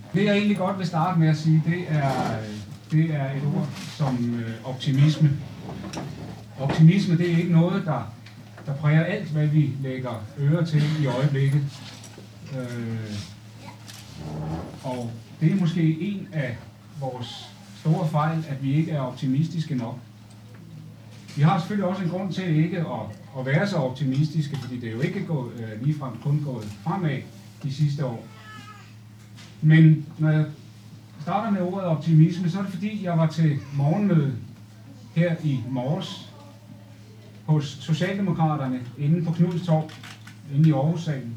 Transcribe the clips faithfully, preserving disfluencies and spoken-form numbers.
Det jeg egentlig godt vil starte med at sige, det er, det er et ord som øh, optimisme. Optimisme, det er ikke noget, der, der præger alt, hvad vi lægger øre til i øjeblikket. Øh, og det er måske en af vores store fejl, at vi ikke er optimistiske nok. Vi har selvfølgelig også en grund til ikke at, at være så optimistiske, fordi det er jo ikke gået, øh, ligefrem kun gået fremad de sidste år. Men når jeg starter med ordet optimisme, så er det fordi, jeg var til morgenmøde her i morges hos Socialdemokraterne inde på Knuds Torv, inde i Aarhus-salen.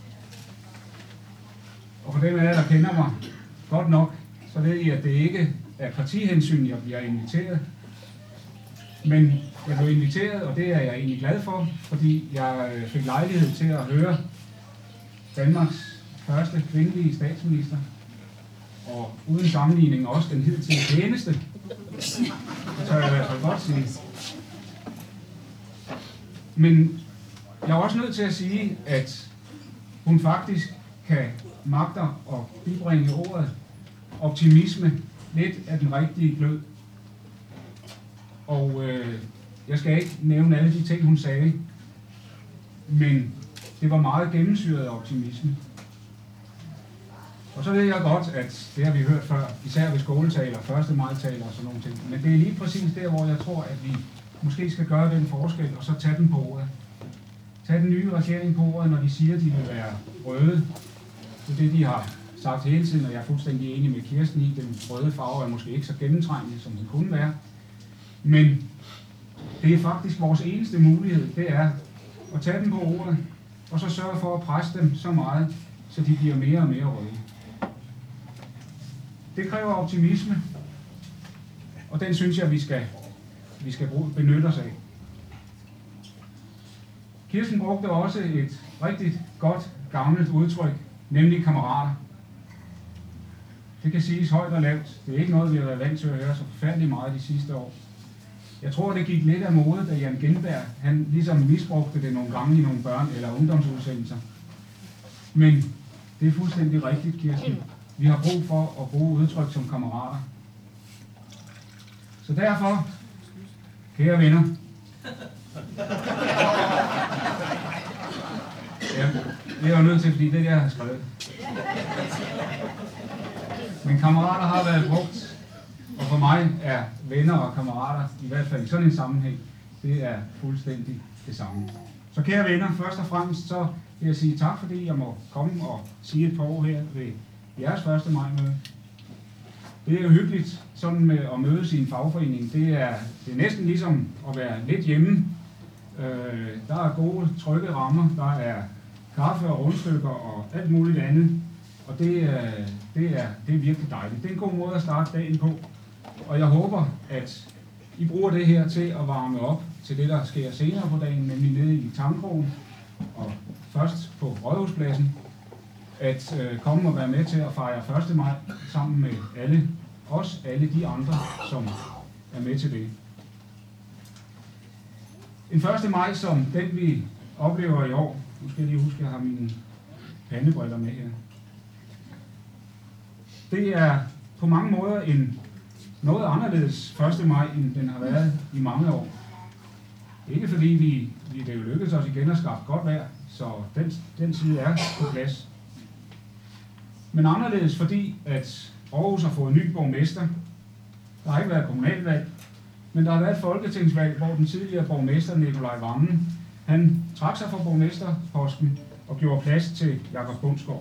Og for dem af jer, der kender mig godt nok, så ved I, at det ikke er partihensyn, jeg bliver inviteret. Men jeg blev inviteret, og det er jeg egentlig glad for, fordi jeg fik lejlighed til at høre Danmarks første kvindelige statsminister, og uden sammenligning også den hidtil pæneste. Det tør jeg i hvert fald godt sige. Men jeg er også nødt til at sige, at hun faktisk kan magte at bibringe ordet optimisme lidt af den rigtige glød. Og øh, jeg skal ikke nævne alle de ting, hun sagde, men det var meget gennemsyret af optimisme. Og så ved jeg godt, at det har vi hørt før, især ved skoletaler, første majtaler og sådan nogle ting. Men det er lige præcis der, hvor jeg tror, at vi måske skal gøre den forskel, og så tage den på ordet. Tag den nye regering på ordet, når de siger, at de vil være røde. Det er det, de har sagt hele tiden, og jeg er fuldstændig enig med Kirsten i. Den røde farve er måske ikke så gennemtrængende, som den kunne være. Men det er faktisk vores eneste mulighed, det er at tage dem på ordet, og så sørge for at presse dem så meget, så de bliver mere og mere røde. Det kræver optimisme, og den synes jeg, vi skal, vi skal bruge, benytte os af. Kirsten brugte også et rigtig godt, gammelt udtryk, nemlig kammerater. Det kan siges højt og lavt. Det er ikke noget, vi har været vant til at høre så forfærdeligt meget de sidste år. Jeg tror, det gik lidt af mode, da Jan Gindberg, han ligesom misbrugte det nogle gange i nogle børn- eller ungdomsudsendelser. Men det er fuldstændig rigtigt, Kirsten. Vi har brug for at bruge udtryk som kammerater. Så derfor, kære venner, ja, det er jo nødt til, fordi det er det, jeg har skrevet. Men kammerater har været brugt, og for mig er venner og kammerater, i hvert fald i sådan en sammenhæng, det er fuldstændig det samme. Så kære venner, først og fremmest så vil jeg sige tak, fordi jeg må komme og sige et par ord her ved jeres første majmøde. Det er jo hyggeligt sådan med at mødes i en fagforening. Det er, det er næsten ligesom at være lidt hjemme. Øh, der er gode, trygge rammer, der er kaffe og rundstykker og alt muligt andet. Og det, øh, det, er, det er virkelig dejligt. Det er en god måde at starte dagen på. Og jeg håber, at I bruger det her til at varme op til det, der sker senere på dagen, nemlig nede i Tangkrogen og først på Rådhuspladsen, at øh, komme og være med til at fejre første maj sammen med alle os, alle de andre, som er med til det. En første maj som den, vi oplever i år, nu skal jeg lige huske, at jeg har mine pandebriller med her. Det er på mange måder en noget anderledes første maj, end den har været i mange år. Ikke fordi vi, vi det jo lykkedes os igen at skaffe godt vejr, så den, den side er på plads. Men anderledes fordi, at Aarhus har fået en ny borgmester. Der har ikke været kommunalvalg, men der har været et folketingsvalg, hvor den tidligere borgmester Nikolaj Wammen, han trak sig fra borgmesterposten og gjorde plads til Jakob Bundsgaard.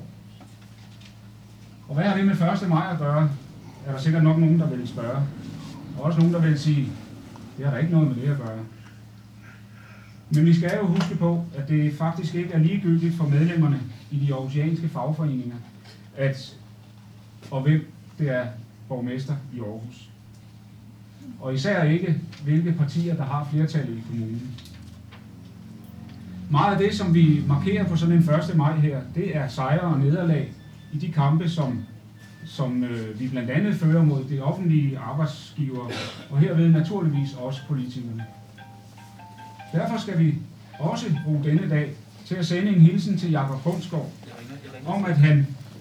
Og hvad har det med første maj at gøre? Er der sikkert nok nogen, der vil spørge. Og også nogen, der vil sige, det har der ikke noget med det at gøre. Men vi skal jo huske på, at det faktisk ikke er ligegyldigt for medlemmerne i de aarhusianske fagforeninger, at, og hvem det er borgmester i Aarhus. Og især ikke, hvilke partier, der har flertallet i kommunen. Meget af det, som vi markerer på sådan en første maj her, det er sejre og nederlag i de kampe, som, som øh, vi blandt andet fører mod de offentlige arbejdsgivere, og herved naturligvis også politikerne. Derfor skal vi også bruge denne dag til at sende en hilsen til Jakob Bundsgaard, om at han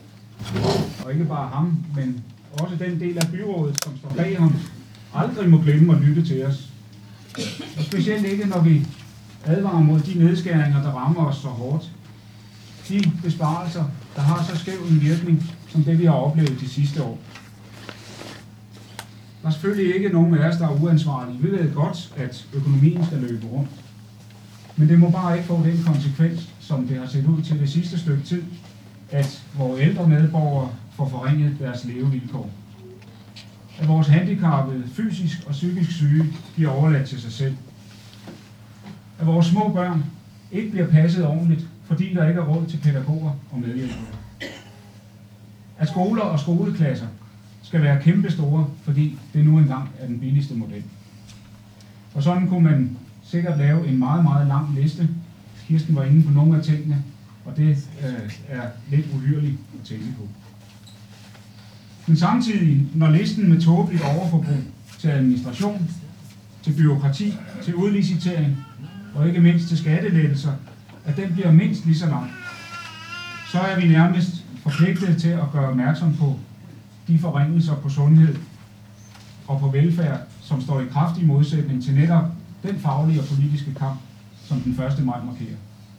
og ikke bare ham, men også den del af byrådet, som står bag ham, aldrig må glemme at lytte til os. Og specielt ikke, når vi advarer mod de nedskæringer, der rammer os så hårdt. De besparelser, der har så skæv en virkning, som det vi har oplevet de sidste år. Der er selvfølgelig ikke nogen af os, der er uansvarlige. Vi ved godt, at økonomien skal løbe rundt. Men det må bare ikke få den konsekvens, som det har set ud til det sidste stykke tid, at vores ældre medborgere får forringet deres levevilkår. At vores handicappede, fysisk og psykisk syge, bliver overladt til sig selv. At vores små børn ikke bliver passet ordentligt, fordi der ikke er råd til pædagoger og medhjælpere. At skoler og skoleklasser skal være kæmpestore, fordi det nu engang er den billigste model. Og sådan kunne man sikkert lave en meget, meget lang liste. Kirsten var inde på nogle af tingene, og det øh, er lidt uhyrligt at tænke på. Men samtidig, når listen med tåbeligt overforbrug til administration, til byråkrati, til udlicitering og ikke mindst til skattelettelser, at den bliver mindst lige så lang, så er vi nærmest forpligtet til at gøre opmærksom på de forringelser på sundhed og på velfærd, som står i kraftig modsætning til netop den faglige og politiske kamp, som den første maj markerer.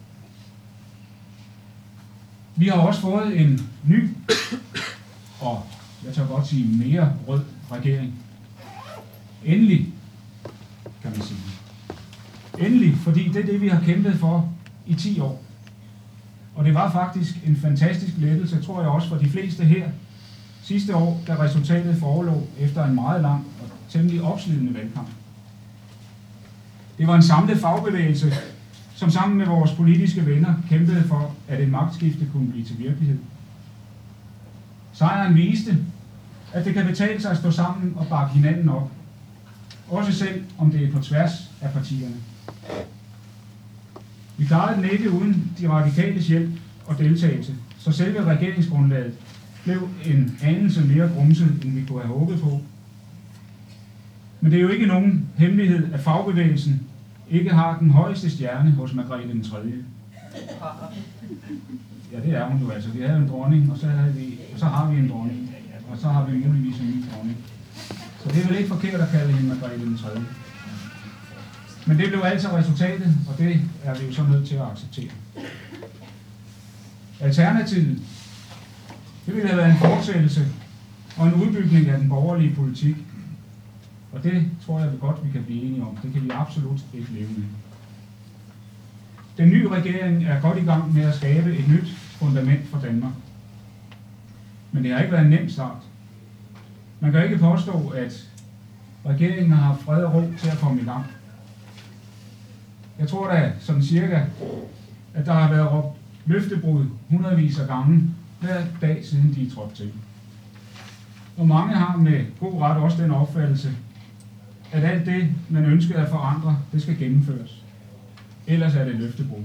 Vi har også fået en ny, og jeg tør godt sige mere rød regering. Endelig, kan man sige. Endelig, fordi det er det, vi har kæmpet for i ti år. Og det var faktisk en fantastisk lettelse, tror jeg også for de fleste her, sidste år, da resultatet forelå efter en meget lang og temmelig opslidende valgkamp. Det var en samlet fagbevægelse, som sammen med vores politiske venner kæmpede for, at et magtskifte kunne blive til virkelighed. Sejren viste, at det kan betale sig at stå sammen og bakke hinanden op. Også selv, om det er på tværs af partierne. Vi klarede den ikke uden de radikales hjælp og deltagelse, så selve regeringsgrundlaget blev en anelse mere grumset, end vi kunne have håbet på. Men det er jo ikke nogen hemmelighed, at fagbevægelsen ikke har den højeste stjerne hos Margrethe den tredje. Ja, det er hun jo altså. Vi havde en dronning, og så, havde vi, og så har vi en dronning, og så har vi muligvis en ny dronning. Så det er vel ikke forkert at kalde hende Margrethe den tredje. Men det blev altså resultatet, og det er vi jo så nødt til at acceptere. Alternativet, det ville have været en fortsættelse og en udbygning af den borgerlige politik. Og det tror jeg godt, vi kan blive enige om. Det kan vi absolut ikke leve med. Den nye regering er godt i gang med at skabe et nyt fundament for Danmark. Men det har ikke været en nem start. Man kan ikke påstå, at regeringen har haft fred og ro til at komme i gang. Jeg tror da sådan cirka, at der har været råbt løftebrud hundredvis af gange hver dag siden de er trådt til. Og mange har med god ret også den opfattelse, at alt det, man ønsker at forandre, det skal gennemføres. Ellers er det løftebrud.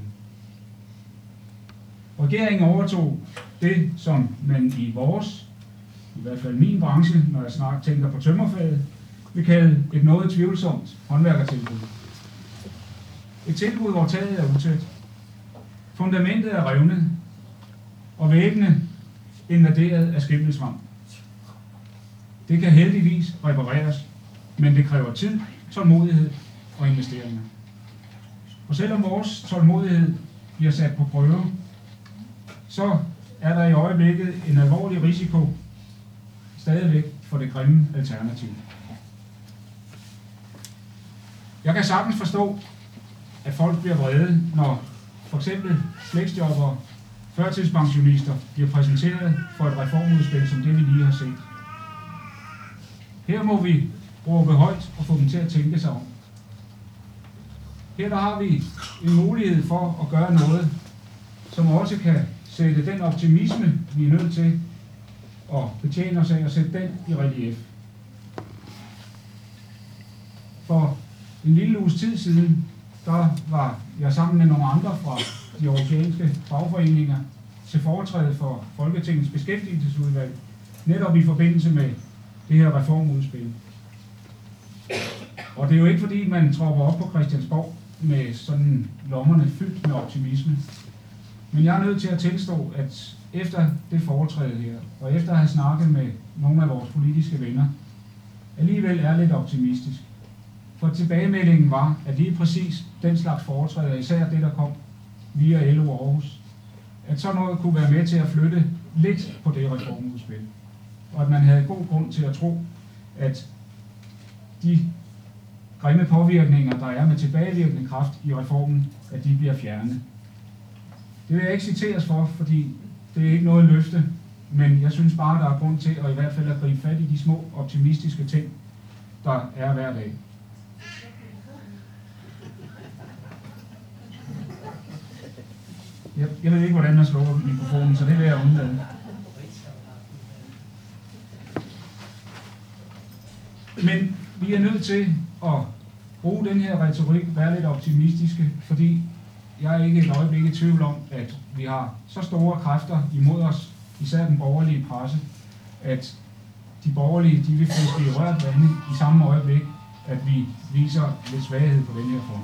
Regeringen overtog det, som man i vores, i hvert fald min branche, når jeg snart tænker på tømmerfaget, vil kalde et noget tvivlsomt håndværkertilbud. Et tilbud, hvor taget er utæt, fundamentet er revnet, og væggene invaderet af skimmelsvamp. Det kan heldigvis repareres, men det kræver tid, tålmodighed og investeringer. Og selvom vores tålmodighed bliver sat på prøve, så er der i øjeblikket en alvorlig risiko stadigvæk for det grimme alternativ. Jeg kan sagtens forstå, at folk bliver vrede, når for eksempel fleksjobbere, førtidspensionister bliver præsenteret for et reformudspil som det, vi lige har set. Her må vi råbe højt og få dem til at tænke sig om. Her der har vi en mulighed for at gøre noget, som også kan sætte den optimisme, vi er nødt til at betjene os af, og sætte den i relief. For en lille uges tid siden, der var jeg sammen med nogle andre fra de aarhusianske fagforeninger til foretræde for Folketingets beskæftigelsesudvalg, netop i forbindelse med det her reformudspil. Og det er jo ikke fordi, man tropper op på Christiansborg med sådan lommerne fyldt med optimisme. Men jeg er nødt til at tilstå, at efter det foretræde her, og efter at have snakket med nogle af vores politiske venner, alligevel er lidt optimistisk. For tilbagemeldingen var, at lige præcis den slags foretræde, især det, der kom via L O Aarhus, at sådan noget kunne være med til at flytte lidt på det reformudspil. Og at man havde god grund til at tro, at de grimme påvirkninger, der er med tilbagevirkende kraft i reformen, at de bliver fjernet. Det vil jeg ikke citeres for, fordi det er ikke noget løfte, men jeg synes bare, der er grund til at i hvert fald at gribe fat i de små optimistiske ting, der er hver dag. Jeg, jeg ved ikke, hvordan man slukker mikrofonen, så det vil jeg undlade. Men vi er nødt til at bruge den her retorik, være lidt optimistiske, fordi jeg er ikke et øjeblik i tvivl om, at vi har så store kræfter imod os, især den borgerlige presse, at de borgerlige de vil fiske i rørt vande i samme øjeblik, at vi viser lidt svaghed på den her form.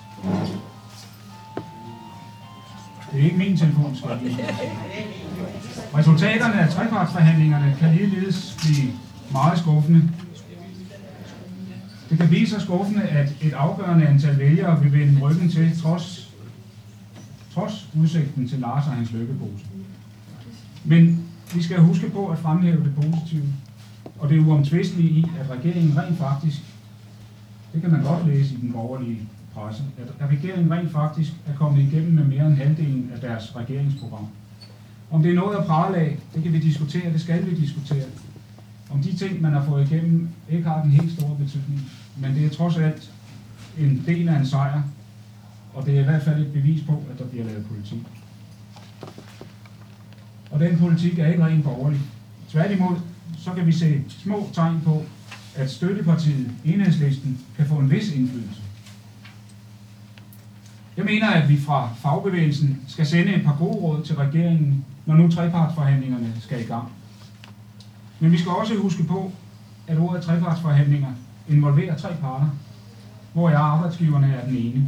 Det er ikke min telefon, skal jeg. Resultaterne af trepartsforhandlingerne kan ligeledes blive meget skuffende. Det kan blive så skuffende, at et afgørende antal vælgere vil vende ryggen til, trods, trods udsigten til Lars og hans lykkepose. Men vi skal huske på at fremhæve det positive, og det er uomtvistelige i, at regeringen rent faktisk, det kan man godt læse i den borgerlige presse, at regeringen rent faktisk er kommet igennem med mere end halvdelen af deres regeringsprogram. Om det er noget at prale af, det kan vi diskutere, det skal vi diskutere. Om de ting, man har fået igennem, ikke har den helt store betydning, men det er trods alt en del af en sejr, og det er i hvert fald et bevis på, at der bliver lavet politik. Og den politik er ikke rent borgerlig. Tværtimod, så kan vi se små tegn på, at støttepartiet Enhedslisten kan få en vis indflydelse. Jeg mener, at vi fra fagbevægelsen skal sende et par gode råd til regeringen, når nu trepartsforhandlingerne skal i gang. Men vi skal også huske på, at ordet trepartsforhandlinger involverer tre parter, hvor jeg arbejdsgiverne er den ene.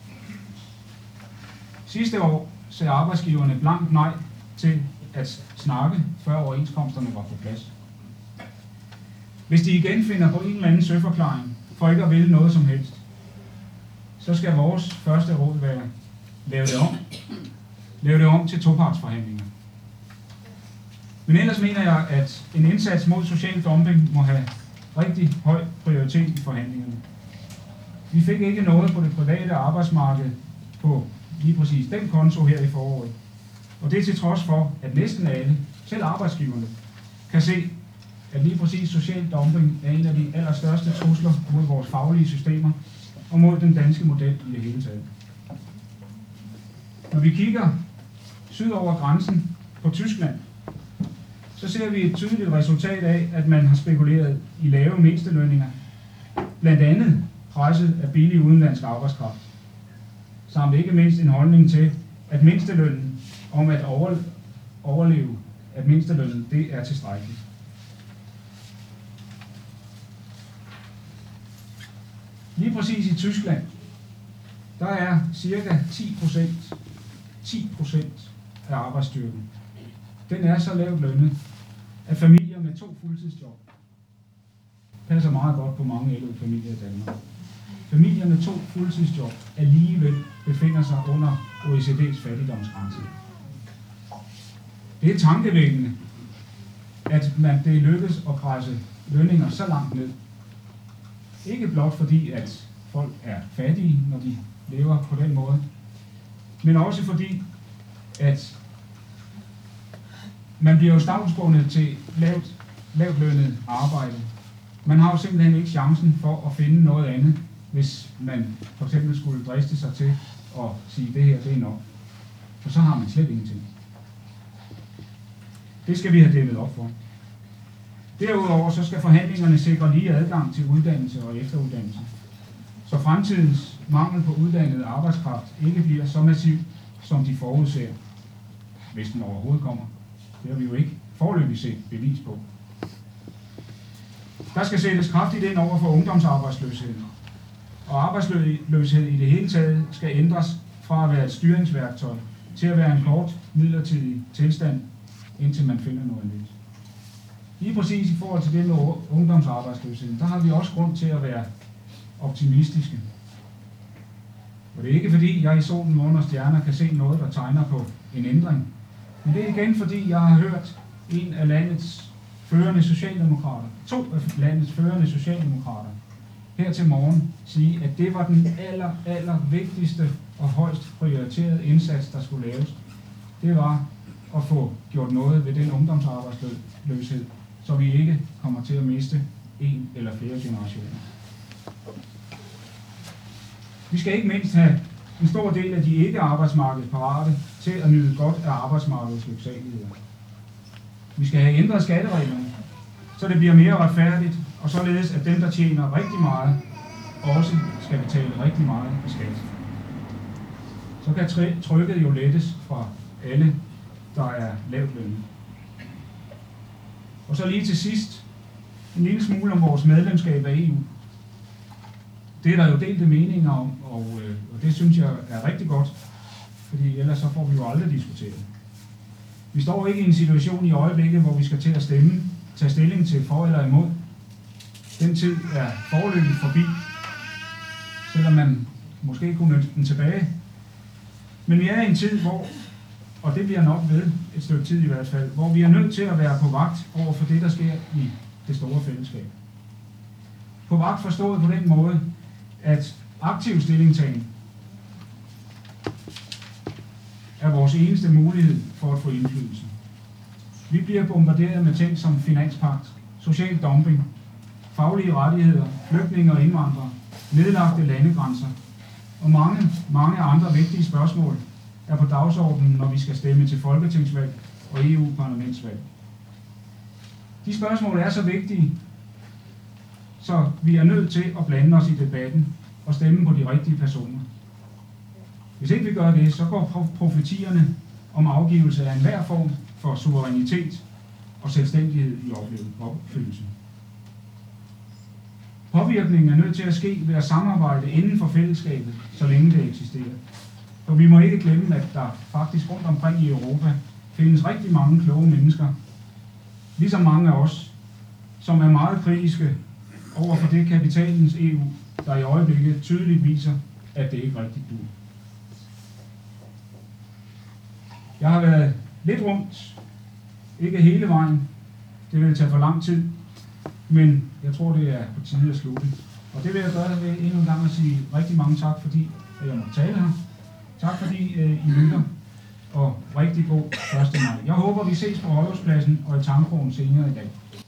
Sidste år sagde arbejdsgiverne blankt nej til at snakke, før overenskomsterne var på plads. Hvis de igen finder på en eller anden søforklaring for ikke at ville noget som helst, så skal vores første råd være, lave det om. Lave det om til topartsforhandlinger. Men ellers mener jeg, at en indsats mod social dumping må have rigtig høj prioritet i forhandlingerne. Vi fik ikke noget på det private arbejdsmarked på lige præcis den konto her i foråret. Og det er til trods for, at næsten alle, selv arbejdsgiverne, kan se, at lige præcis social dumping er en af de allerstørste trusler mod vores faglige systemer og mod den danske model i det hele taget. Når vi kigger syd over grænsen på Tyskland, så ser vi et tydeligt resultat af, at man har spekuleret i lave mindstelønninger, blandt andet presset af billig udenlandsk arbejdskraft, samt ikke mindst en holdning til, at mindstelønnen om at overleve, at mindstelønnen det er tilstrækkeligt. Lige præcis i Tyskland, der er cirka ti procent, ti procent af arbejdsstyrken. Den er så lavt lønnet, at familier med to fuldtidsjob passer meget godt på mange L O-familier i Danmark. Familier med to fuldtidsjob alligevel befinder sig under O E C D's fattigdomsgrænse. Det er tankevækkende, at man det lykkes at presse lønninger så langt ned. Ikke blot fordi, at folk er fattige, når de lever på den måde, men også fordi, at man bliver jo stavnsbundet til lavt, lavt lønnet arbejde. Man har jo simpelthen ikke chancen for at finde noget andet, hvis man for eksempel skulle driste sig til at sige, at det her det er nok. For så har man slet ingenting. Det skal vi have dæmmet op for. Derudover så skal forhandlingerne sikre lige adgang til uddannelse og efteruddannelse, så fremtidens mangel på uddannet arbejdskraft ikke bliver så massiv, som de forudser, hvis den overhovedet kommer. Det har vi jo ikke foreløbig set bevis på. Der skal sættes kraftigt ind over for ungdomsarbejdsløshed, og arbejdsløshed i det hele taget skal ændres fra at være et styringsværktøj til at være en kort midlertidig tilstand, indtil man finder noget nyt. Lige præcis i forhold til det med ungdomsarbejdsløsheden, der har vi også grund til at være optimistiske. Og det er ikke fordi, jeg i solen, månen og stjerner kan se noget, der tegner på en ændring. Men det er igen fordi, jeg har hørt en af landets førende socialdemokrater, to af landets førende socialdemokrater, her til morgen sige, at det var den aller, aller vigtigste og højst prioriterede indsats, der skulle laves. Det var at få gjort noget ved den ungdomsarbejdsløshed, så vi ikke kommer til at miste en eller flere generationer. Vi skal ikke mindst have en stor del af de ikke arbejdsmarkedsparate til at nyde godt af arbejdsmarkedets lyksaligheder. Vi skal have ændret skattereglerne, så det bliver mere retfærdigt, og således at dem, der tjener rigtig meget, også skal betale rigtig meget i skat. Så kan trykket jo lettes fra alle, der er lavt lønnet. Og så lige til sidst en lille smule om vores medlemskab af E U. Det er der jo delte meninger om, og, øh, og det synes jeg er rigtig godt, fordi ellers så får vi jo aldrig diskuteret. Vi står ikke i en situation i øjeblikket, hvor vi skal til at stemme, tage stilling til for eller imod. Den tid er foreløbigt forbi, selvom man måske kunne ønske den tilbage. Men vi er i en tid, hvor, og det bliver nok ved et stykke tid i hvert fald, hvor vi er nødt til at være på vagt over for det, der sker i det store fællesskab. På vagt forstået på den måde, at aktiv stillingtagen er vores eneste mulighed for at få indflydelse. Vi bliver bombarderet med ting som finanspagt, social dumping, faglige rettigheder, flygtninge og indvandrere, nedlagte landegrænser og mange, mange andre vigtige spørgsmål er på dagsordenen, når vi skal stemme til folketingsvalg og E U-parlamentsvalg. De spørgsmål er så vigtige, så vi er nødt til at blande os i debatten og stemme på de rigtige personer. Hvis ikke vi gør det, så går profetierne om afgivelse af enhver form for suverænitet og selvstændighed i opfyldelse. Påvirkningen er nødt til at ske ved at samarbejde inden for fællesskabet, så længe det eksisterer. For vi må ikke glemme, at der faktisk rundt omkring i Europa findes rigtig mange kloge mennesker, ligesom mange af os, som er meget kritiske over for det kapitalens E U, der i øjeblikket tydeligt viser, at det ikke rigtigt duer. Jeg har været lidt rundt, ikke hele vejen, det vil tage for lang tid, men jeg tror, det er på tide at slutte. Og det vil jeg gøre ved endnu en gang at sige rigtig mange tak, fordi jeg må tale her. Tak fordi øh, I lytter, og rigtig god første maj. Jeg håber, vi ses på Rådhuspladsen og i Tangkrogen senere i dag.